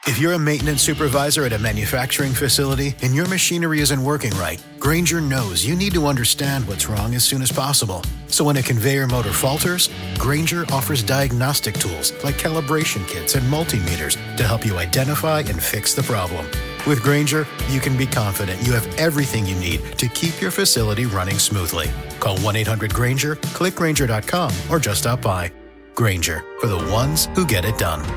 If you're a maintenance supervisor at a manufacturing facility and your machinery isn't working right, Grainger knows you need to understand what's wrong as soon as possible. So when a conveyor motor falters, Grainger offers diagnostic tools like calibration kits and multimeters to help you identify and fix the problem. With Grainger, you can be confident you have everything you need to keep your facility running smoothly. Call 1-800-GRAINGER, click Grainger.com, or just stop by. Grainger, for the ones who get it done.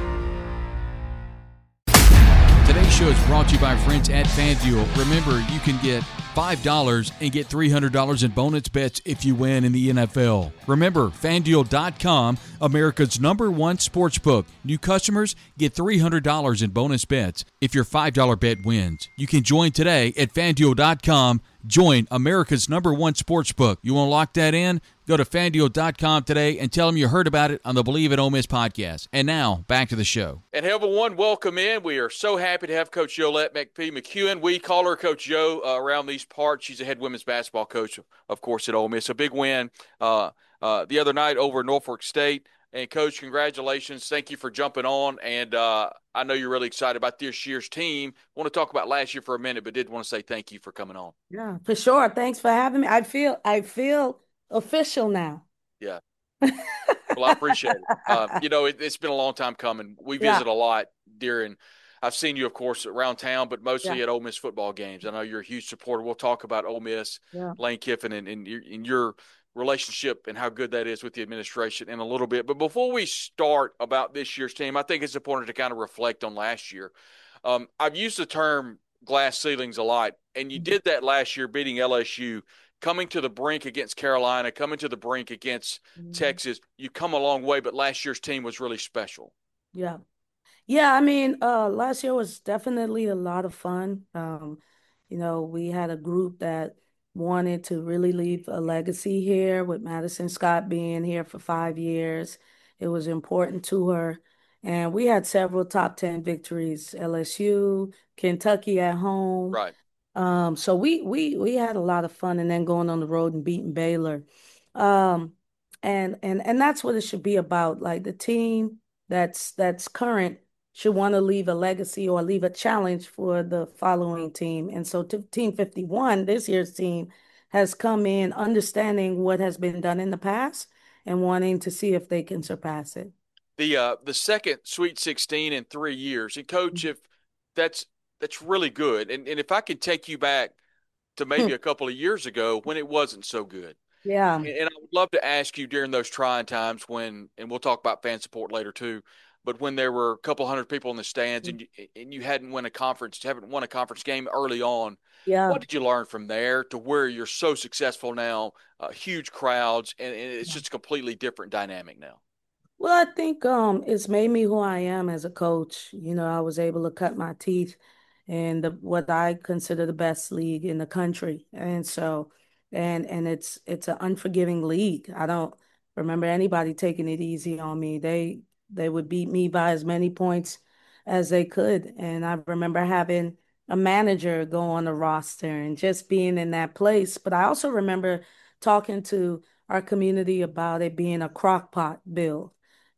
Today's show is brought to you by our friends at FanDuel. Remember, you can get $5 and get $300 in bonus bets if you win in the NFL. Remember, FanDuel.com, America's #1 sportsbook. New customers get $300 in bonus bets if your $5 bet wins. You can join today at FanDuel.com. Join America's #1 sportsbook. You want to lock that in? Go to FanDuel.com today and tell them you heard about it on the Believe in Ole Miss podcast. And now, back to the show. And everyone, welcome in. We are so happy to have Coach Yolette McKeon. We call her Coach Yo around these parts. She's a head women's basketball coach, of course, at Ole Miss. A big win the other night over Norfolk State. And, Coach, congratulations. Thank you for jumping on. And I know you're really excited about this year's team. I want to talk about last year for a minute, but did want to say thank you for coming on. Yeah, for sure. Thanks for having me. I feel official now. Yeah. Well, I appreciate it. It's been a long time coming. We visit a lot I've seen you, of course, around town, but mostly at Ole Miss football games. I know you're a huge supporter. We'll talk about Ole Miss, Lane Kiffin, and your relationship and how good that is with the administration in a little bit. But before we start about this year's team, I think it's important to kind of reflect on last year. I've used the term glass ceilings a lot, and you did that last year beating LSU. Coming to the brink against Carolina, coming to the brink against Texas, you come a long way, but last year's team was really special. Yeah. Yeah, I mean, last year was definitely a lot of fun. We had a group that wanted to really leave a legacy here with Madison Scott being here for 5 years. It was important to her. And we had several top 10 victories, LSU, Kentucky at home. Right. So we had a lot of fun, and then going on the road and beating Baylor. And that's what it should be about. Like, the team that's current should want to leave a legacy or leave a challenge for the following team. And so Team 51, this year's team, has come in understanding what has been done in the past and wanting to see if they can surpass it. The second Sweet 16 in 3 years. And, Coach, if that's really good. And if I could take you back to maybe a couple of years ago when it wasn't so good. Yeah. And I would love to ask you during those trying times and we'll talk about fan support later too, but when there were a couple hundred people in the stands and you haven't won a conference game early on, what did you learn from there to where you're so successful now, huge crowds, and it's just a completely different dynamic now? Well, I think it's made me who I am as a coach. I was able to cut my teeth in what I consider the best league in the country. And so, and it's an unforgiving league. I don't remember anybody taking it easy on me. They would beat me by as many points as they could. And I remember having a manager go on the roster and just being in that place. But I also remember talking to our community about it being a crock pot bill,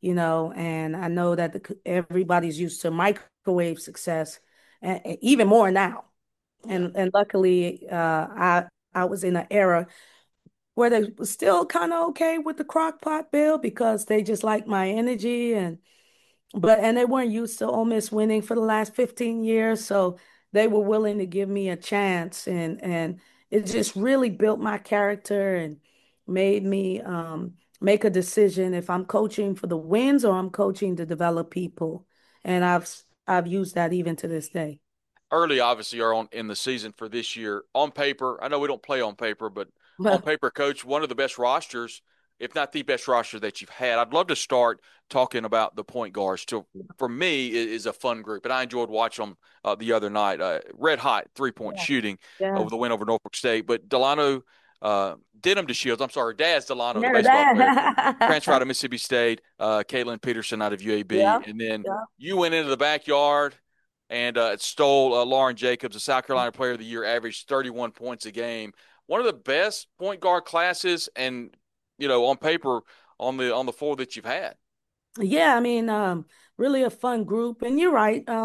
and I know that everybody's used to microwave success, and even more now. And luckily, I was in an era where they were still kind of okay with the crock pot bill because they just liked my energy, and they weren't used to Ole Miss winning for the last 15 years, so they were willing to give me a chance, and it just really built my character and made me make a decision if I'm coaching for the wins or I'm coaching to develop people. And I've used that even to this day. Early, obviously, are in the season for this year. On paper, I know we don't play on paper, but on paper, Coach, one of the best rosters, if not the best roster that you've had. I'd love to start talking about the point guards. For me, it is a fun group, and I enjoyed watching them the other night. Red hot three-point shooting over the win over Norfolk State. But Delano Denham DeShields, I'm sorry, Daz Delano, the baseball player, transferred out of Mississippi State, Caitlin Peterson out of UAB. And then you went into the backyard and stole Lauren Jacobs, a South Carolina Player of the Year, averaged 31 points a game. One of the best point guard classes and, on paper on the floor that you've had. Yeah, I mean, really a fun group. And you're right.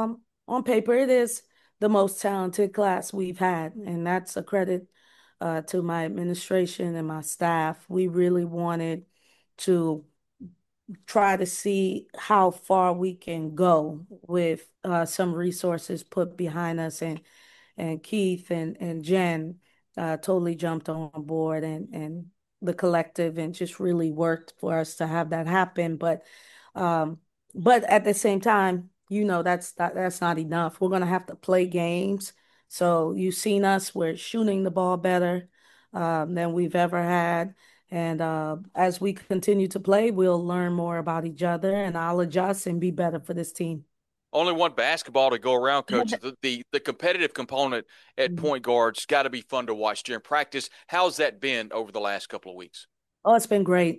on paper, it is the most talented class we've had, and that's a credit to my administration and my staff. We really wanted to try to see how far we can go with some resources put behind us, and Keith and Jen totally jumped on board, and the collective, and just really worked for us to have that happen. Um, but at the same time, that's not enough. We're gonna have to play games. So you've seen us, we're shooting the ball better than we've ever had. And as we continue to play, we'll learn more about each other, and I'll adjust and be better for this team. Only one basketball to go around, Coach. The competitive component at point guard's got to be fun to watch during practice. How's that been over the last couple of weeks? Oh, it's been great.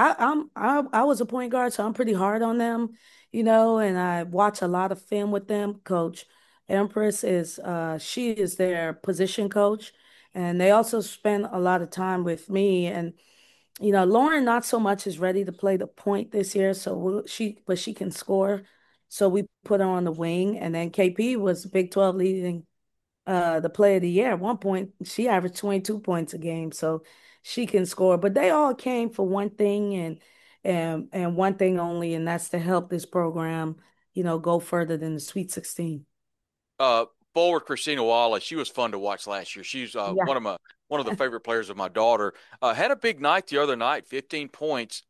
I was a point guard, so I'm pretty hard on them, and I watch a lot of film with them. Coach Empress is she is their position coach, and they also spend a lot of time with me. And Lauren not so much is ready to play the point this year, so but she can score, so we put her on the wing. And then KP was Big 12 leading the player of the year. At one point, she averaged 22 points a game, so she can score. But they all came for one thing, and one thing only, and that's to help this program, go further than the Sweet 16. Uh, Forward Christina Wallace, she was fun to watch last year. She's Yeah. one of the favorite players of my daughter. Had a big night the other night, 15 points.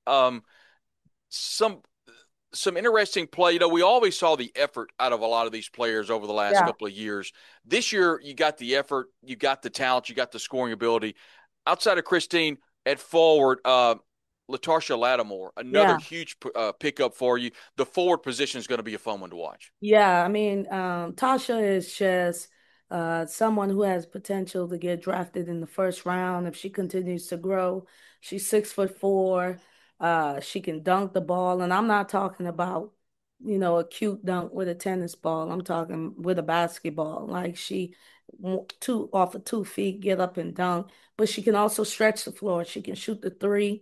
Some some interesting play. We always saw the effort out of a lot of these players over the last Yeah. couple of years. This year, you got the effort, you got the talent, you got the scoring ability. Outside of Christine at forward, Latarsha Lattimore, another Yeah. huge pickup for you. The forward position is going to be a fun one to watch. Yeah, I mean, Tasha is just someone who has potential to get drafted in the first round if she continues to grow. She's 6'4". She can dunk the ball, and I'm not talking about, a cute dunk with a tennis ball. I'm talking with a basketball. Like two off of 2 feet, get up and dunk. But she can also stretch the floor. She can shoot the three.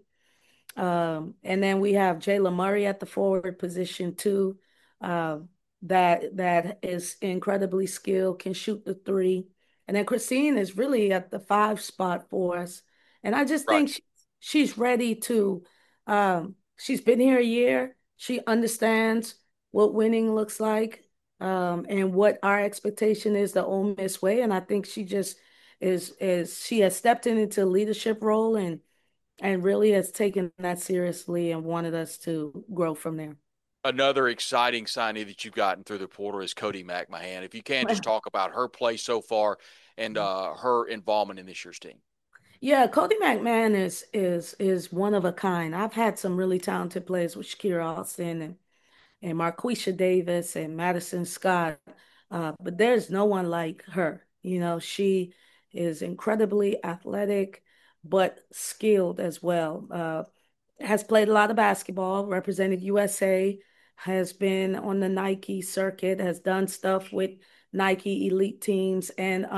And then we have Jayla Murray at the forward position too. Uh, that is incredibly skilled, can shoot the three. And then Christine is really at the five spot for us. And I just Right. think she's ready to. She's been here a year. She understands what winning looks like, and what our expectation is the Ole Miss way. And I think she just is she has stepped into a leadership role, and really has taken that seriously and wanted us to grow from there. Another exciting signee that you've gotten through the portal is Cody McMahon. If you can, just talk about her play so far and her involvement in this year's team. Yeah, Cody McMahon is one of a kind. I've had some really talented players with Shakira Austin and Marquisha Davis and Madison Scott, but there's no one like her. She is incredibly athletic, but skilled as well. Has played a lot of basketball, represented USA, has been on the Nike circuit, has done stuff with Nike elite teams, and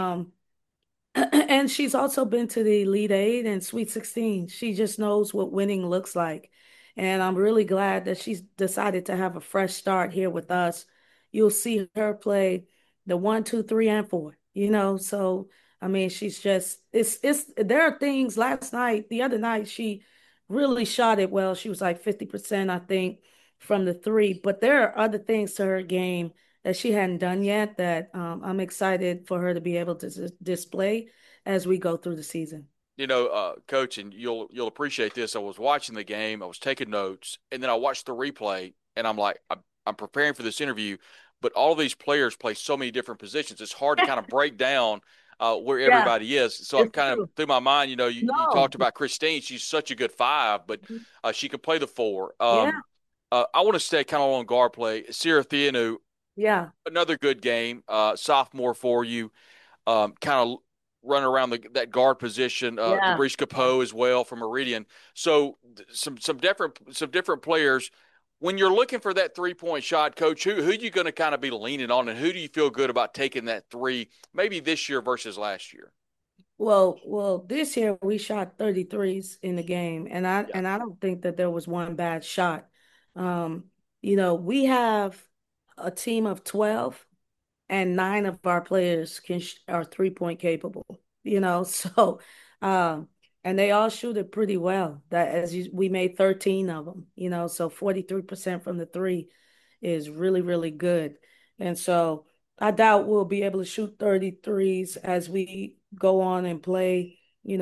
and she's also been to the Elite Eight and Sweet 16. She just knows what winning looks like. And I'm really glad that she's decided to have a fresh start here with us. You'll see her play the one, two, three, and four, So I mean, she's just it's there are things the other night, she really shot it well. She was like 50%, I think, from the three. But there are other things to her game that she hadn't done yet that I'm excited for her to be able to display as we go through the season. Coach, and you'll appreciate this. I was watching the game, I was taking notes, and then I watched the replay, and I'm like, I'm preparing for this interview, but all of these players play so many different positions. It's hard to kind of break down where Yeah, everybody is. So I'm it's kind of true. through my mind. You No. talked about Christine. She's such a good five, but she can play the four. Yeah, I want to stay kind of on guard play. Sierra Theanu, yeah, another good game, sophomore for you, kind of running around that guard position. yeah. Gabrish Poe as well from Meridian. So some different players. When you're looking for that 3-point shot, Coach, who you going to kind of be leaning on, and who do you feel good about taking that three, maybe this year versus last year? Well, this year we shot 33s in the game, and I Yeah, and I don't think that there was one bad shot. We have a team of 12. and nine of our players are 3-point capable. So um, and they all shoot it pretty well. We made 13 of them. So 43% from the three is really, really good. And so I doubt we'll be able to shoot 33s as we go on and play,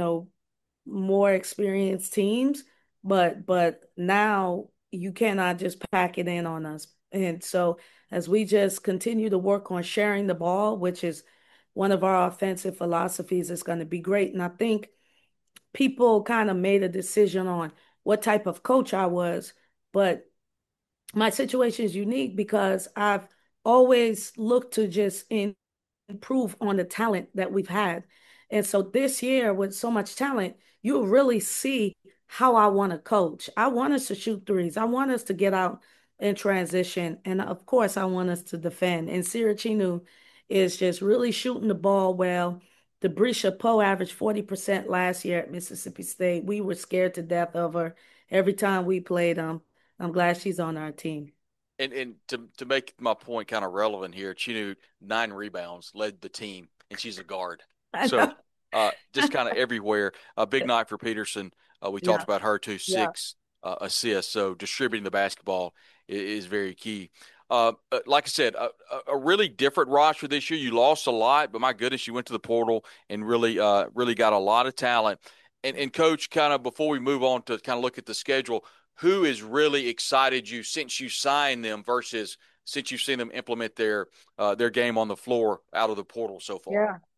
more experienced teams, but now you cannot just pack it in on us. And so as we just continue to work on sharing the ball, which is one of our offensive philosophies, is going to be great. And I think people kind of made a decision on what type of coach I was, but my situation is unique because I've always looked to just improve on the talent that we've had. And so this year, with so much talent, you'll really see how I want to coach. I want us to shoot threes. I want us to get out and transition. And of course, I want us to defend. And Sirachinu is just really shooting the ball well. Debrisha Poe averaged 40% last year at Mississippi State. We were scared to death of her every time we played them. I'm glad she's on our team. And to make my point kind of relevant here, Chinu 9 rebounds, led the team, and she's a guard. I So know. just kind of everywhere. A big night for Peterson. We talked Yeah, about her too, yeah, 6 assists. So distributing the basketball is very key. Like I said, a really different roster this year. You lost a lot, but my goodness, you went to the portal and really got a lot of talent. And coach, kind of before we move on to kind of look at the schedule, who has really excited you since you signed them versus since you've seen them implement their game on the floor out of the portal so far? yeah.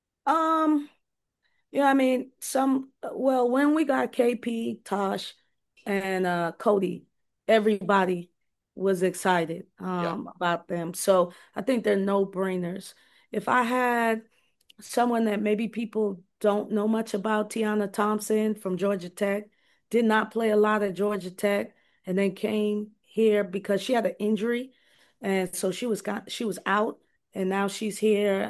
Um, Yeah, I mean, well, when we got KP, Tosh, and Cody, everybody was excited Yeah. about them. So I think they're no-brainers. If I had someone that maybe people don't know much about, Tiana Thompson from Georgia Tech, did not play a lot at Georgia Tech, and then came here because she had an injury, and so she was out, and now she's here.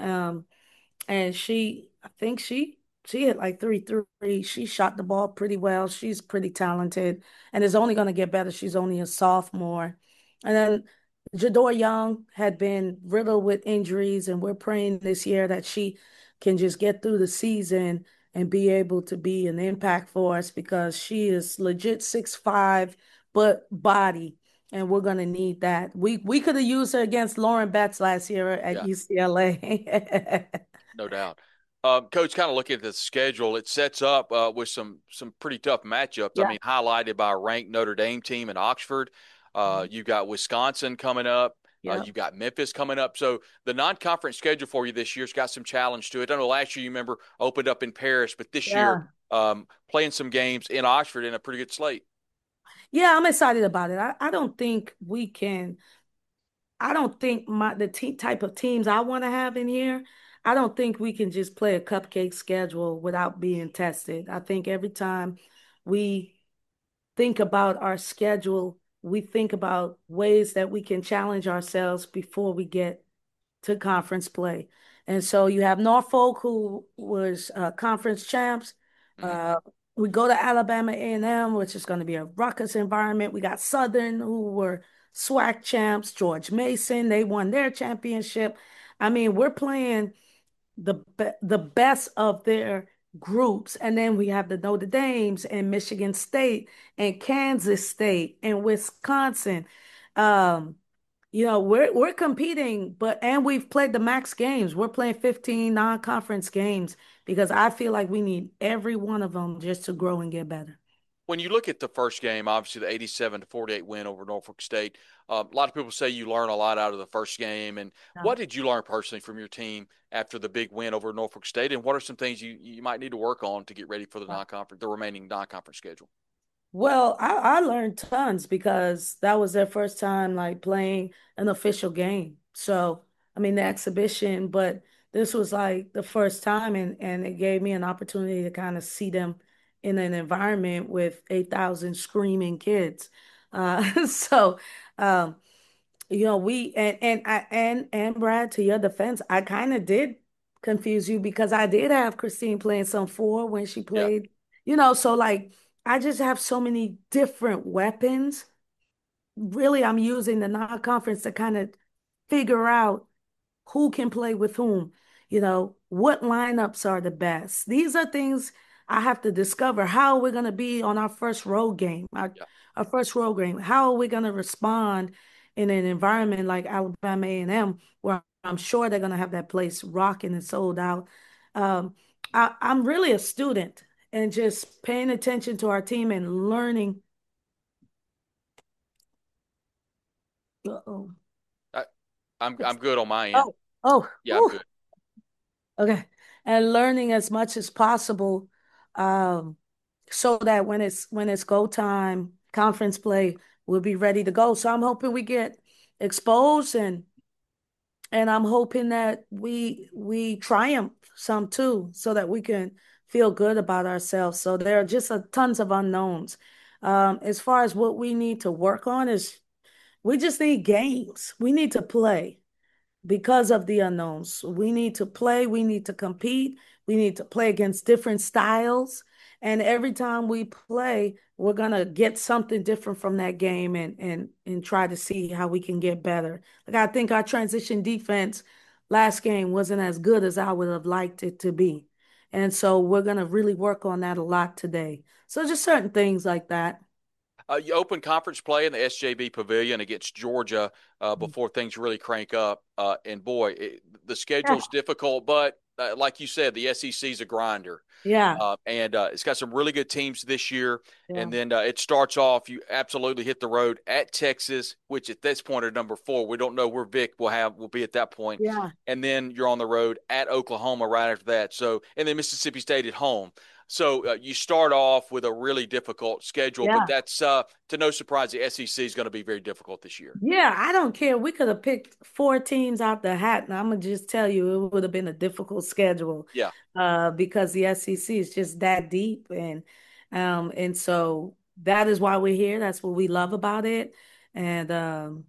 And I think she hit like three threes. She shot the ball pretty well. She's pretty talented and is only going to get better. She's only a sophomore. And then Jador Young had been riddled with injuries, and we're praying this year that she can just get through the season and be able to be an impact for us because she is legit 6'5", but body. And we're gonna need that. We could have used her against Lauren Betts last year at Yeah. UCLA. No doubt. Coach, kind of looking at the schedule, it sets up with some pretty tough matchups. I Yeah, mean, highlighted by a ranked Notre Dame team in Oxford. You've got Wisconsin coming up. yeah, You've got Memphis coming up. So the non-conference schedule for you this year's got some challenge to it. I know last year you remember opened up in Paris, but this year yeah. playing some games in Oxford in a pretty good slate. Yeah, I'm excited about it. I don't think type of teams I want to have in here, I don't think we can just play a cupcake schedule without being tested. I think every time we think about our schedule, we think about ways that we can challenge ourselves before we get to conference play. And so you have Norfolk, who was conference champs. Mm-hmm. Uh, we go to Alabama A&M, which is going to be a ruckus environment. We got Southern, who were SWAC champs. George Mason, they won their championship. I mean, we're playing the best of their groups, and then we have the Notre Dames and Michigan State and Kansas State and Wisconsin. Um, we're competing, and we've played the max games. We're playing 15 non-conference games because I feel like we need every one of them just to grow and get better. When you look at the first game, obviously the 87-48 win over Norfolk State, a lot of people say you learn a lot out of the first game. And Yeah. what did you learn personally from your team after the big win over Norfolk State? And what are some things you might need to work on to get ready for the remaining non-conference schedule? Well, I learned tons because that was their first time like playing an official game. So, I mean, the exhibition, but this was like the first time, and it gave me an opportunity to kind of see them in an environment with 8,000 screaming kids. So, um, we and Brad, to your defense, I kind of did confuse you because I did have Christine playing some four when she Yeah. played, so like I just have so many different weapons. Really, I'm using the non-conference to kind of figure out who can play with whom, what lineups are the best. These are things I have to discover. How are we going to be on our first road game, our first road game? How are we going to respond in an environment like Alabama A&M, where I'm sure they're going to have that place rocking and sold out? I'm really a student and just paying attention to our team and learning. Uh-oh. I'm good on my end. Yeah, ooh. I'm good. Okay. And learning as much as possible, so that when it's go time, conference play, we'll be ready to go. So I'm hoping we get exposed, and I'm hoping that we triumph some too, so that we can feel good about ourselves. So there are just tons of unknowns. As far as what we need to work on is we just need games. We need to play because of the unknowns. We need to play. We need to compete. We need to play against different styles. And every time we play, we're gonna get something different from that game, and try to see how we can get better. Like, I think our transition defense last game wasn't as good as I would have liked it to be. And so we're gonna really work on that a lot today. So just certain things like that. You open conference play in the SJB Pavilion against Georgia before things really crank up. And boy, the schedule's difficult, but like you said, the SEC's a grinder. Yeah. And it's got some really good teams this year. Yeah. And then it starts off, you absolutely hit the road at Texas, which at this point are number 4. We don't know where Vic will be at that point. Yeah. And then you're on the road at Oklahoma right after that. So, and then Mississippi State at home. So you start off with a really difficult schedule, but that's to no surprise, the SEC is going to be very difficult this year. Yeah, I don't care. We could have picked 4 teams out the hat, and I'm going to just tell you it would have been a difficult schedule. Yeah. Because the SEC is just that deep, and so that is why we're here. That's what we love about it. And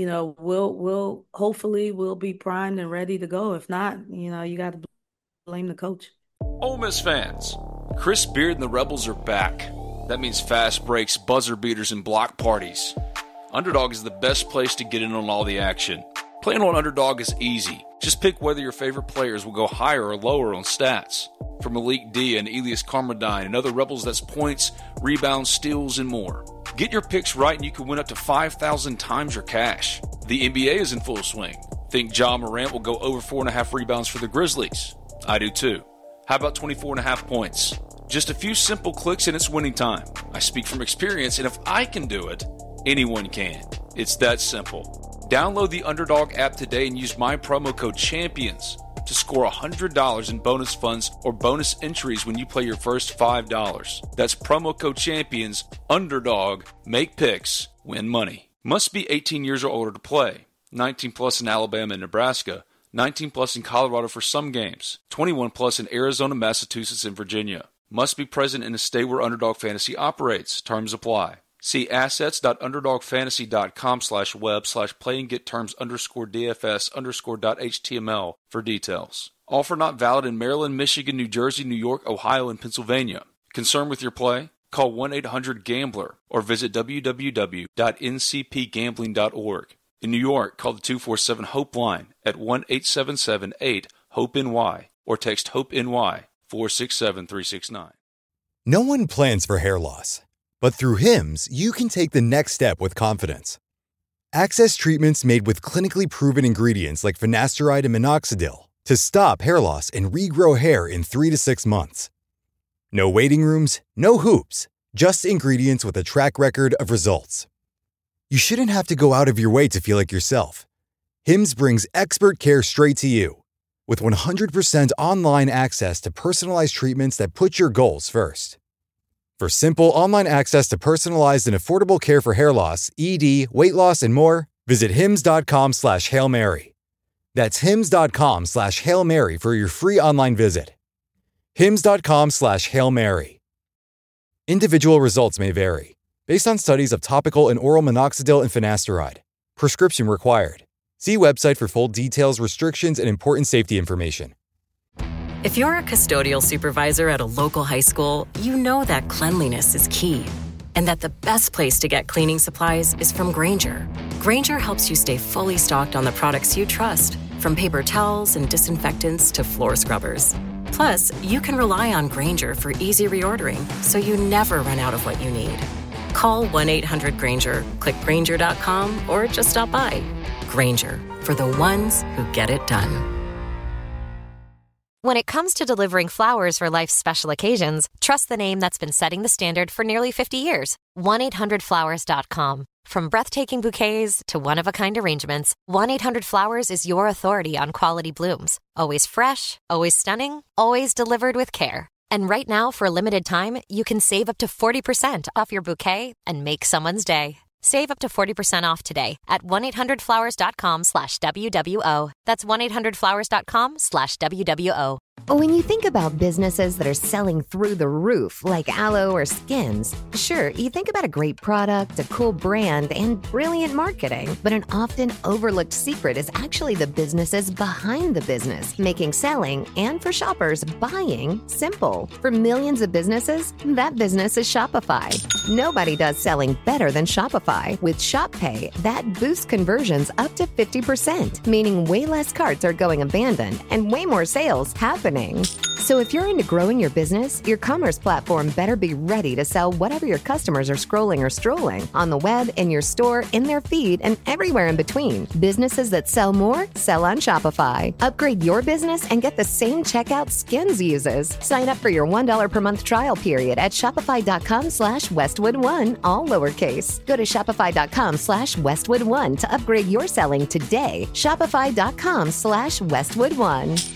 we'll hopefully we'll be primed and ready to go. If not, you got to blame the coach. Ole Miss fans, Chris Beard and the Rebels are back. That means fast breaks, buzzer beaters, and block parties. Underdog is the best place to get in on all the action. Playing on Underdog is easy. Just pick whether your favorite players will go higher or lower on stats. From Malik D and Elias Carmodine and other Rebels, that's points, rebounds, steals, and more. Get your picks right and you can win up to 5,000 times your cash. The NBA is in full swing. Think Ja Morant will go over 4.5 rebounds for the Grizzlies? I do too. How about 24.5 points? Just a few simple clicks and it's winning time. I speak from experience, and if I can do it, anyone can. It's that simple. Download the Underdog app today and use my promo code CHAMPIONS to score $100 in bonus funds or bonus entries when you play your first $5. That's promo code CHAMPIONS, Underdog, make picks, win money. Must be 18 years or older to play. 19 plus in Alabama and Nebraska. 19 plus in Colorado for some games. 21 plus in Arizona, Massachusetts, and Virginia. Must be present in a state where Underdog Fantasy operates. Terms apply. See assets.underdogfantasy.com/web/playinggetterms_DFS_.html for details. Offer not valid in Maryland, Michigan, New Jersey, New York, Ohio, and Pennsylvania. Concerned with your play? Call 1-800-GAMBLER or visit www.ncpgambling.org. In New York, call the 247-HOPE line at 1-877-8-HOPE-NY or text HOPE-NY 467-369. No one plans for hair loss, but through Hims, you can take the next step with confidence. Access treatments made with clinically proven ingredients like finasteride and minoxidil to stop hair loss and regrow hair in 3 to 6 months. No waiting rooms, no hoops, just ingredients with a track record of results. You shouldn't have to go out of your way to feel like yourself. Hims brings expert care straight to you. With 100% online access to personalized treatments that put your goals first. For simple online access to personalized and affordable care for hair loss, ED, weight loss, and more, visit hims.com/Hail Mary. That's hims.com/Hail Mary for your free online visit. hims.com/Hail Mary. Individual results may vary. Based on studies of topical and oral minoxidil and finasteride. Prescription required. See website for full details, restrictions, and important safety information. If you're a custodial supervisor at a local high school, you know that cleanliness is key. And that the best place to get cleaning supplies is from Grainger. Grainger helps you stay fully stocked on the products you trust, from paper towels and disinfectants to floor scrubbers. Plus, you can rely on Grainger for easy reordering, so you never run out of what you need. Call 1-800-GRAINGER, click Grainger.com, or just stop by. Grainger, for the ones who get it done. When it comes to delivering flowers for life's special occasions, trust the name that's been setting the standard for nearly 50 years, 1-800-Flowers.com. From breathtaking bouquets to one-of-a-kind arrangements, 1-800-Flowers is your authority on quality blooms. Always fresh, always stunning, always delivered with care. And right now, for a limited time, you can save up to 40% off your bouquet and make someone's day. Save up to 40% off today at 1-800-Flowers.com/WWO. That's 1-800-Flowers.com/WWO. When you think about businesses that are selling through the roof, like aloe or skins, sure, you think about a great product, a cool brand, and brilliant marketing. But an often overlooked secret is actually the businesses behind the business, making selling and, for shoppers, buying simple. For millions of businesses, that business is Shopify. Nobody does selling better than Shopify. With Shop Pay, that boosts conversions up to 50%, meaning way less carts are going abandoned and way more sales happening. So if you're into growing your business, your commerce platform better be ready to sell whatever your customers are scrolling or strolling on the web, in your store, in their feed, and everywhere in between. Businesses that sell more sell on Shopify. Upgrade your business and get the same checkout Skins uses. Sign up for your $1 per month trial period at shopify.com/Westwood1, all lowercase. Go to shopify.com/Westwood1 to upgrade your selling today. Shopify.com/Westwood1.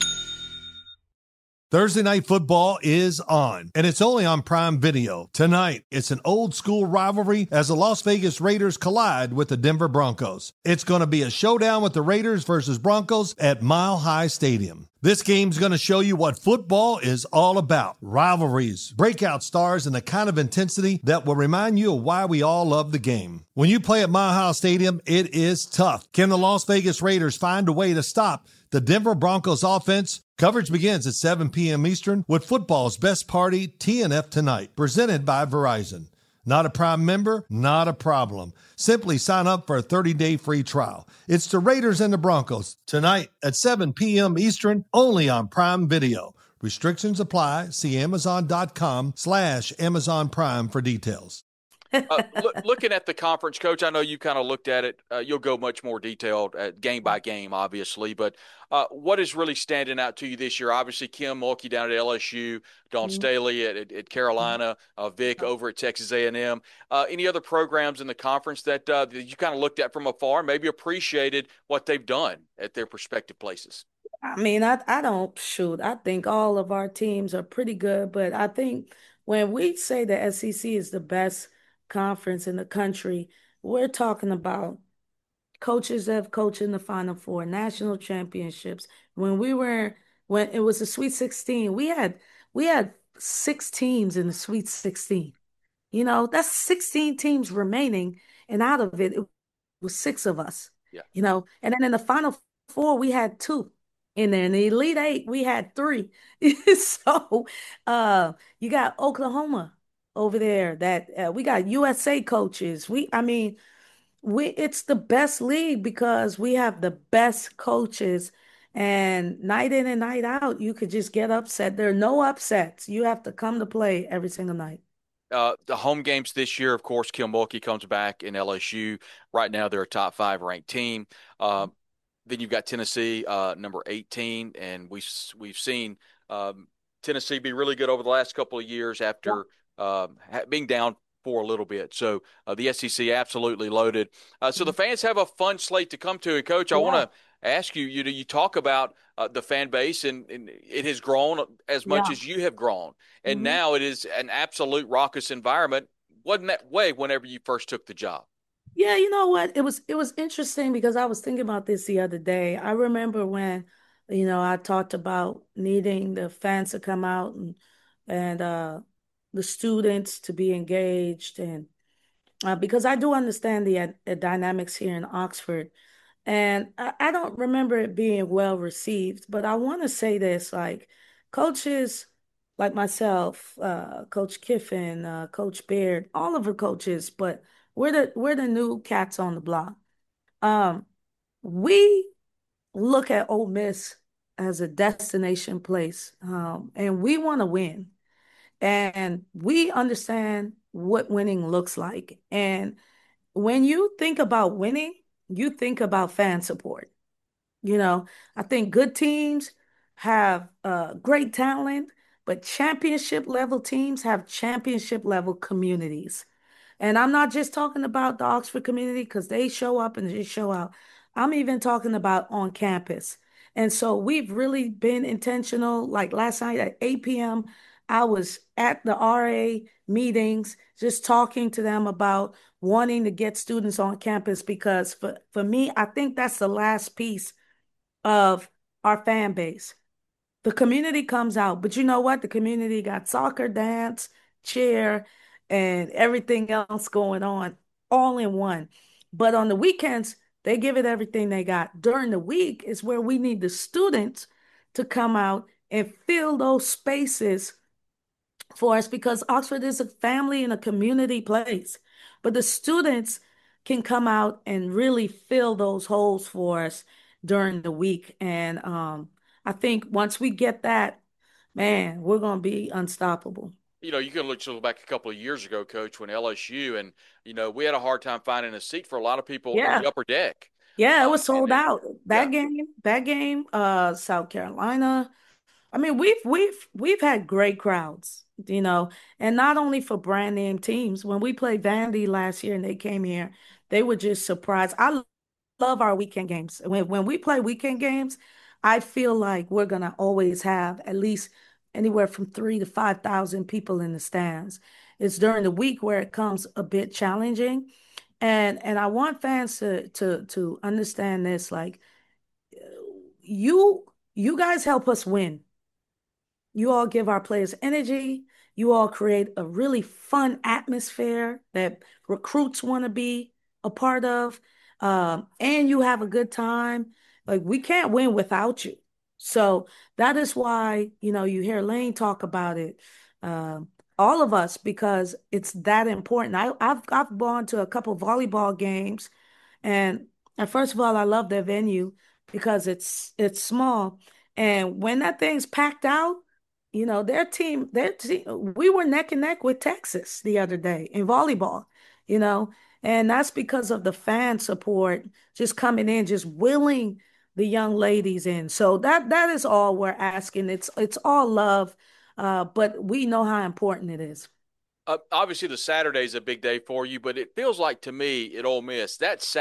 Thursday Night Football is on, and it's only on Prime Video. Tonight, it's an old-school rivalry as the Las Vegas Raiders collide with the Denver Broncos. It's going to be a showdown with the Raiders versus Broncos at Mile High Stadium. This game's going to show you what football is all about. Rivalries, breakout stars, and the kind of intensity that will remind you of why we all love the game. When you play at Mile High Stadium, it is tough. Can the Las Vegas Raiders find a way to stop the Denver Broncos offense? Coverage begins at 7 p.m. Eastern with football's best party, TNF Tonight, presented by Verizon. Not a Prime member? Not a problem. Simply sign up for a 30-day free trial. It's the Raiders and the Broncos tonight at 7 p.m. Eastern, only on Prime Video. Restrictions apply. See Amazon.com/Amazon Prime for details. Looking at the conference, Coach, I know you kind of looked at it. You'll go much more detailed at game by game, obviously. But what is really standing out to you this year? Obviously, Kim Mulkey down at LSU, Dawn Staley at Carolina, Vic over at Texas A&M. Any other programs in the conference that you kind of looked at from afar, maybe appreciated what they've done at their respective places? I mean, I don't shoot. I think all of our teams are pretty good, but I think when we say the SEC is the best conference in the country, we're talking about coaches that have coached in the Final Four, national championships. When it was the Sweet 16, we had 6 teams in the Sweet 16. You know, that's 16 teams remaining, and out of it was 6 of us. Yeah. You know, and then in the Final Four, we had 2 in there. In the Elite 8, we had 3. So you got Oklahoma over there that we got USA coaches. It's the best league because we have the best coaches, and night in and night out, you could just get upset. There are no upsets. You have to come to play every single night. The home games this year, of course, Kim Mulkey comes back in LSU. Right now, they're a top 5 ranked team. Then you've got Tennessee, number 18, and we've seen Tennessee be really good over the last couple of years after being down for a little bit. So the SEC absolutely loaded. So the fans have a fun slate to come to. And Coach, I want to ask you, you talk about the fan base, and it has grown as much as you have grown. And now it is an absolute raucous environment. Wasn't that way whenever you first took the job? Yeah, you know what? It was interesting because I was thinking about this the other day. I remember when, I talked about needing the fans to come out and the students to be engaged, and because I do understand the dynamics here in Oxford, and I don't remember it being well received. But I want to say this: like coaches like myself, Coach Kiffin, Coach Baird, all of the coaches, but we're the new cats on the block. We look at Ole Miss as a destination place, and we want to win, and we understand what winning looks like. And when you think about winning, you think about fan support. You know, I think good teams have great talent, but championship level teams have championship level communities. And I'm not just talking about the Oxford community because they show up and they show out. I'm even talking about on campus. And so we've really been intentional. Like last night at 8 p.m., I was at the RA meetings, just talking to them about wanting to get students on campus because for me, I think that's the last piece of our fan base. The community comes out, but you know what? The community got soccer, dance, cheer, and everything else going on all in one. But on the weekends, they give it everything they got. During the week is where we need the students to come out and fill those spaces for us because Oxford is a family and a community place. But the students can come out and really fill those holes for us during the week. And I think once we get that, man, we're going to be unstoppable. You can look back a couple of years ago, Coach, when LSU and we had a hard time finding a seat for a lot of people in Yeah. the upper deck. Yeah, it was And sold then, out. yeah, That game, South Carolina. I mean, we've had great crowds, and not only for brand name teams. When we played Vandy last year and they came here, they were just surprised. I love our weekend games. When we play weekend games, I feel like we're gonna always have at least anywhere from 3 to 5,000 people in the stands. It's during the week where it comes a bit challenging, and I want fans to understand this. Like you, you guys help us win. You all give our players energy. You all create a really fun atmosphere that recruits want to be a part of. And you have a good time. Like we can't win without you. So that is why, you hear Lane talk about it. All of us, because it's that important. I've gone to a couple volleyball games and first of all, I love their venue because it's small. And when that thing's packed out, their team, we were neck and neck with Texas the other day in volleyball, you know, and that's because of the fan support just coming in, just willing the young ladies in. So that is all we're asking. It's all love, but we know how important it is. obviously the Saturday is a big day for you, but it feels like to me at Ole Miss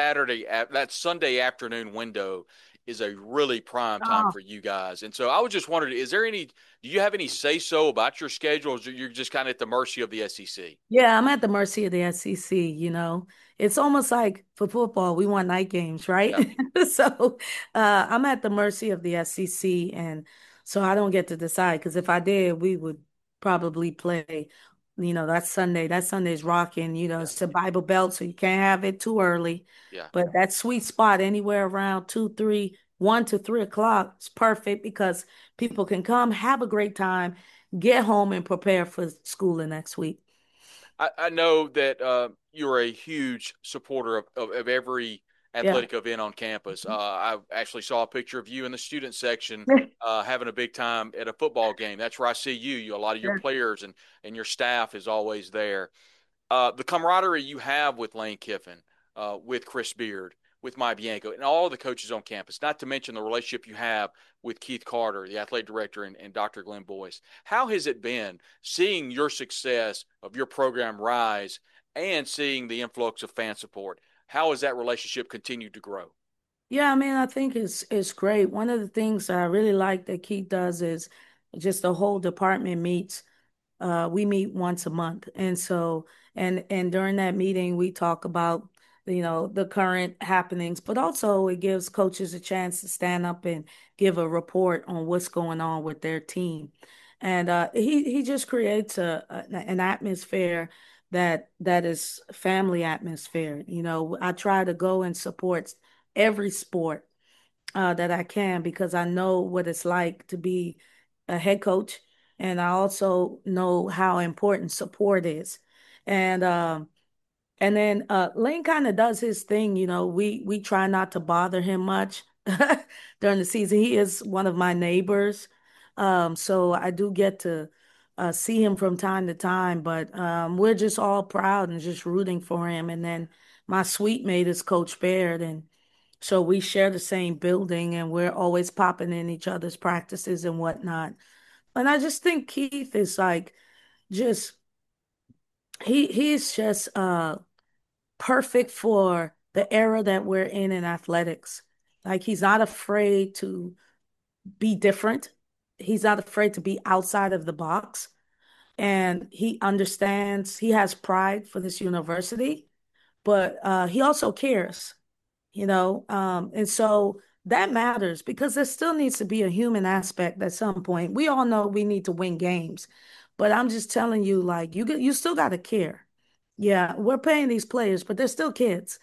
that Sunday afternoon window is a really prime time Oh, for you guys. And so I was just wondering, do you have any say so about your schedule, or you're just kind of at the mercy of the SEC? yeah, I'm at the mercy of the SEC, It's almost like for football, we want night games, right? Yeah. So I'm at the mercy of the SEC, and so I don't get to decide because if I did, we would probably play, that Sunday. That Sunday's rocking, Yeah. it's a Bible Belt, so you can't have it too early. Yeah. But that sweet spot anywhere around 1 to 3 o'clock is perfect because people can come, have a great time, get home, and prepare for school the next week. I know that you're a huge supporter of every Yeah. athletic event on campus. I actually saw a picture of you in the student section having a big time at a football game. That's where I see you. A lot of your players and your staff is always there. The camaraderie you have with Lane Kiffin, with Chris Beard, with Mike Bianco, and all of the coaches on campus, not to mention the relationship you have with Keith Carter, the athletic director, and Dr. Glenn Boyce. How has it been seeing your success of your program rise and seeing the influx of fan support? How has that relationship continued to grow? Yeah, I mean, I think it's great. One of the things that I really like that Keith does is just the whole department meets. We meet once a month, and so and during that meeting, we talk about the current happenings, but also it gives coaches a chance to stand up and give a report on what's going on with their team, and he just creates an atmosphere that is family atmosphere. I try to go and support every sport that I can because I know what it's like to be a head coach, and I also know how important support is. And and then Lane kind of does his thing. We try not to bother him much during the season. He is one of my neighbors. So I do get to see him from time to time, but we're just all proud and just rooting for him. And then my suite mate is Coach Baird, and so we share the same building, and we're always popping in each other's practices and whatnot. And I just think Keith is like just he's just perfect for the era that we're in athletics. Like he's not afraid to be different. He's not afraid to be outside of the box. And he understands, he has pride for this university, but he also cares, and so that matters because there still needs to be a human aspect at some point. We all know we need to win games, but I'm just telling you, like, you still got to care. Yeah, we're paying these players, but they're still kids.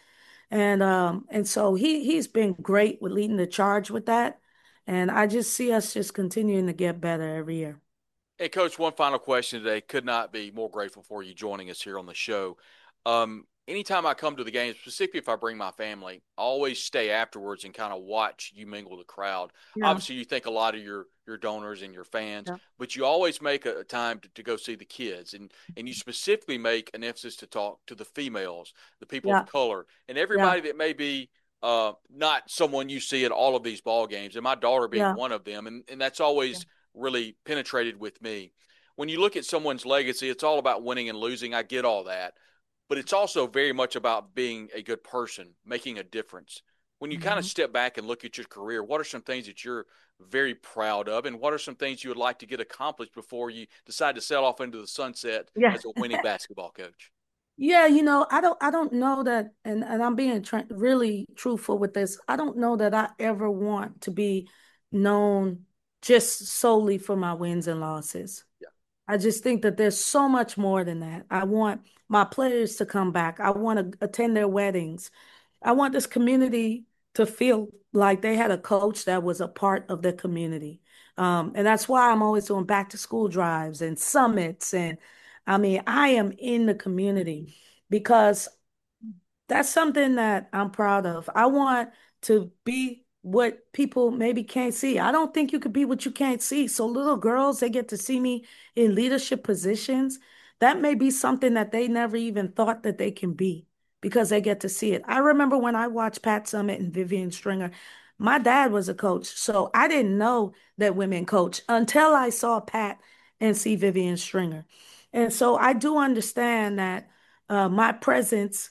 And so he's been great with leading the charge with that. And I just see us just continuing to get better every year. Hey, Coach, one final question today. Could not be more grateful for you joining us here on the show. Anytime I come to the game, specifically if I bring my family, I always stay afterwards and kind of watch you mingle the crowd. Yeah. Obviously, you think a lot of your donors and your fans, yeah, but you always make a time to go see the kids. And you specifically make an emphasis to talk to the females, the people of color, and everybody that may be not someone you see at all of these ball games, and my daughter being one of them. And that's always really penetrated with me. When you look at someone's legacy, it's all about winning and losing. I get all that. But it's also very much about being a good person, making a difference. When you kind of step back and look at your career, what are some things that you're very proud of, and what are some things you would like to get accomplished before you decide to sail off into the sunset as a winning basketball coach? Yeah, I don't know that, and I'm being really truthful with this. I don't know that I ever want to be known just solely for my wins and losses. Yeah. I just think that there's so much more than that. I want my players to come back. I want to attend their weddings. I want this community to feel like they had a coach that was a part of the community. And that's why I'm always doing back to school drives and summits. And I mean, I am in the community because that's something that I'm proud of. I want to be what people maybe can't see. I don't think you could be what you can't see. So little girls, they get to see me in leadership positions. That may be something that they never even thought that they can be because they get to see it. I remember when I watched Pat Summitt and Vivian Stringer, my dad was a coach. So I didn't know that women coach until I saw Pat and see Vivian Stringer. And so I do understand that my presence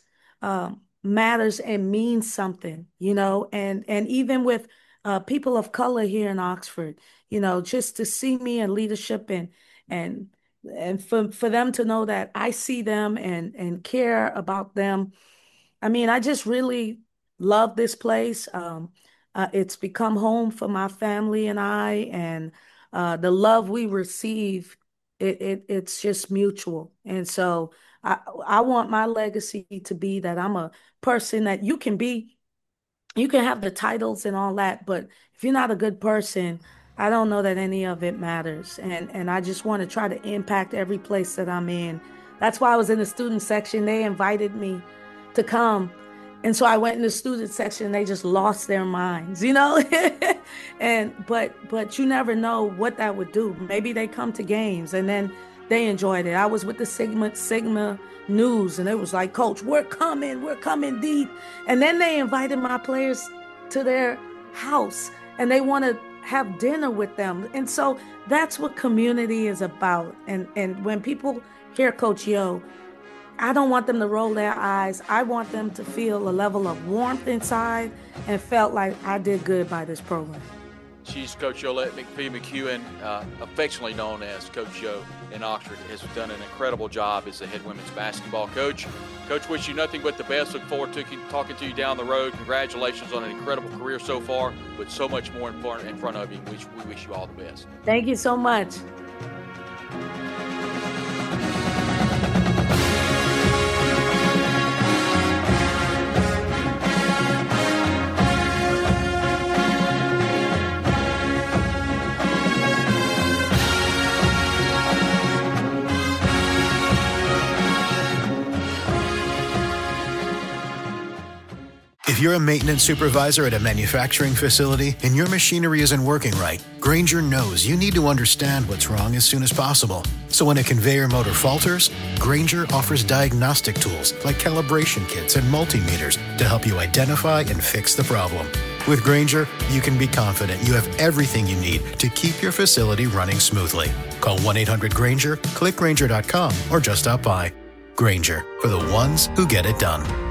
matters and means something, and even with people of color here in Oxford, just to see me in leadership and for them to know that I see them and care about them. I mean, I just really love this place. It's become home for my family and I, and the love we receive, it's just mutual. And so I want my legacy to be that I'm a person that you can have the titles and all that, but if you're not a good person, I don't know that any of it matters. And I just want to try to impact every place that I'm in. That's why I was in the student section. They invited me to come. And so I went in the student section and they just lost their minds, but you never know what that would do. Maybe they come to games and then they enjoyed it. I was with the Sigma News and it was like, Coach, we're coming deep. And then they invited my players to their house and they want to have dinner with them. And so that's what community is about. And when people hear Coach Yo, I don't want them to roll their eyes. I want them to feel a level of warmth inside and felt like I did good by this program. She's Coach Yolette McPhee-McEwen, affectionately known as Coach Yo in Oxford, has done an incredible job as the head women's basketball coach. Coach, wish you nothing but the best. Look forward to talking to you down the road. Congratulations on an incredible career so far, with so much more in front of you. We wish you all the best. Thank you so much. If you're a maintenance supervisor at a manufacturing facility and your machinery isn't working right, Grainger knows you need to understand what's wrong as soon as possible. So when a conveyor motor falters, Grainger offers diagnostic tools like calibration kits and multimeters to help you identify and fix the problem. With Grainger, you can be confident you have everything you need to keep your facility running smoothly. Call 1-800-GRAINGER, click Grainger.com, or just stop by. Grainger, for the ones who get it done.